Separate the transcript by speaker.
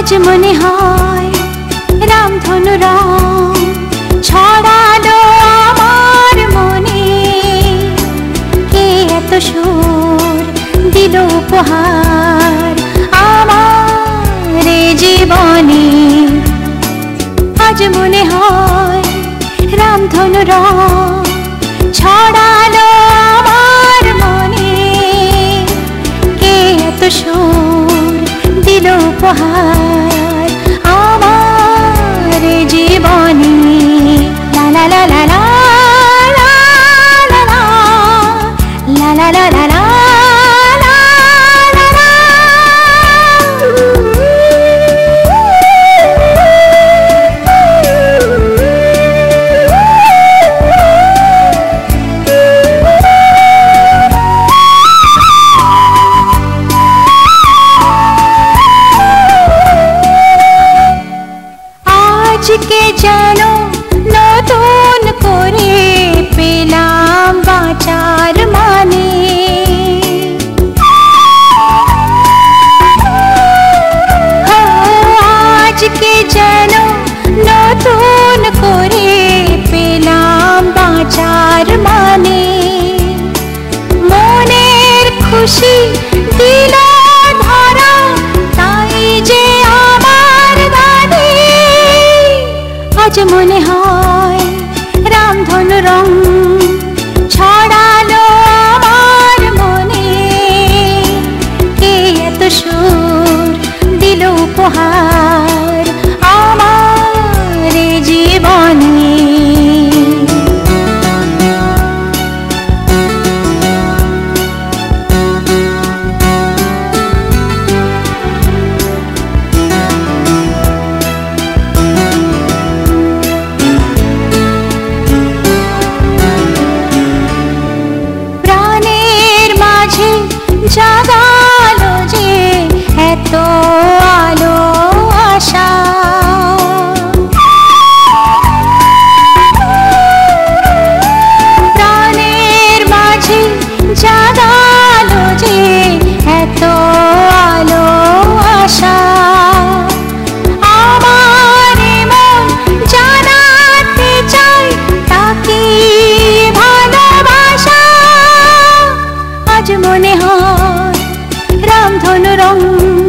Speaker 1: আজ মনে হয় রামধনু রং ছড়ালো আমার মনে। কে এত সুর দিল উপহার আমার জীবনে। আজ মনে হয় রামধনু রং ছড়ালো আমার মনে। কে এত সুর দিল উপহার আমার জীবনে। লা লা লা লা লা লা লা লা লা লা লা লা। আজকে যেন নতুন করে পেলাম বাঁচার মানে। আজকে যেন নতুন করে পেলাম বাঁচার মানে। মনের খুশি দিল ধরা তাই যে আমার দাদি। আজ মনে হয় রামধনু রং ছড়ালো আমার মনে। কে এত সুর দিল উপহার আমার জীবনে। জাগালো যে এত আলো আশা। প্রাণের মাঝে জাগালো যে এত আলো আশা। আমার মন জানাতে চাই তাকে ভালোবাসা। আজ মনে হয় রামধনু রং